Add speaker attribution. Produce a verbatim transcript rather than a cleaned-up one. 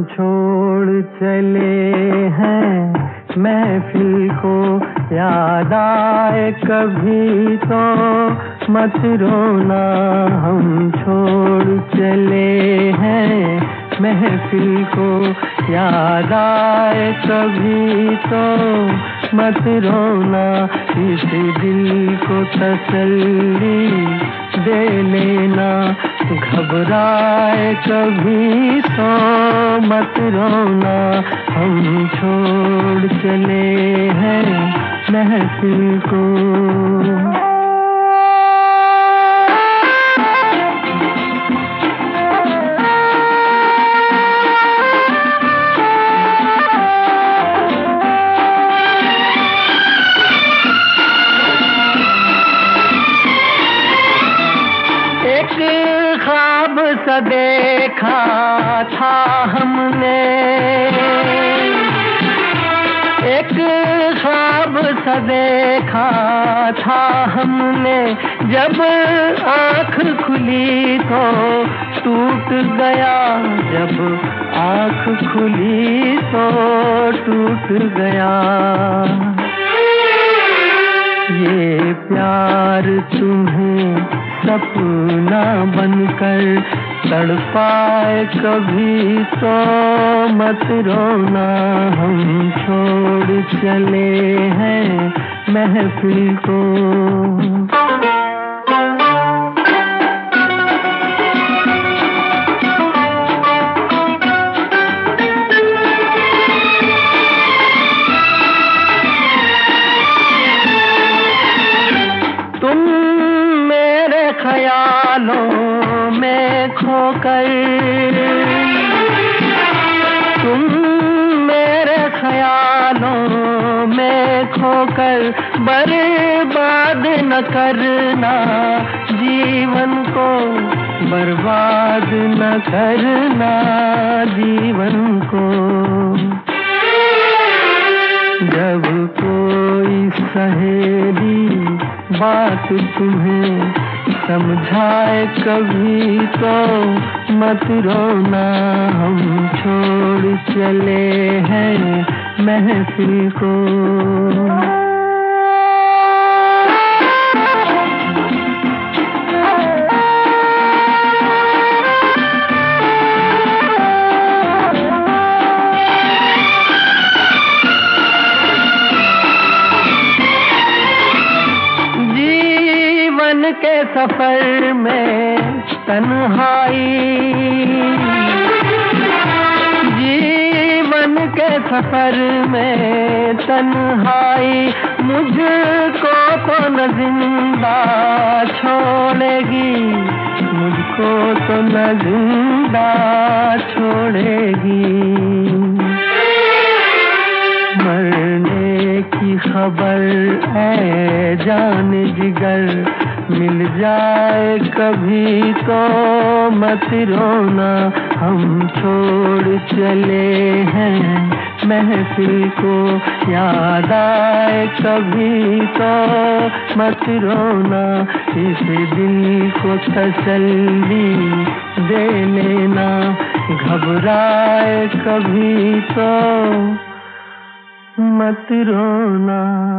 Speaker 1: छोड़ चले हैं महफिल को, याद आए कभी तो मत रोना। हम छोड़ चले हैं महफिल को, याद आए कभी तो मत रोना। इस दिल को तसल्ली दे लेना, घबराए कभी तो मत रोना। हम छोड़ चले हैं महफिल को। ख्वाब सा देखा था हमने, एक ख्वाब सा देखा था हमने, जब आँख खुली तो टूट गया, जब आँख खुली तो टूट गया। ये प्यार तुम्हें सपना बनकर तड़पाए कभी तो मत रोना। हम छोड़ चले हैं महफिल को। ख्यालों में खोकर तुम मेरे ख्यालों में खोकर बर्बाद न करना जीवन को, बर्बाद न करना जीवन को। जब कोई सहेली बात तुम्हें समझाए कभी तो मत रोना। हम छोड़ चले हैं महफिल को। के सफर में तन्हाई, जीवन के सफर में तन्हाई, मुझको तो न जिंदा छोड़ेगी, मुझको तो न जिंदा छोड़ेगी। मरने की खबर है जान जिगर, मिल जाए कभी तो मत रोना। हम छोड़ चले हैं महफिल को, याद आए कभी तो मत रोना। इस दिल को तसल्ली दे लेना, घबराए कभी तो मत रोना।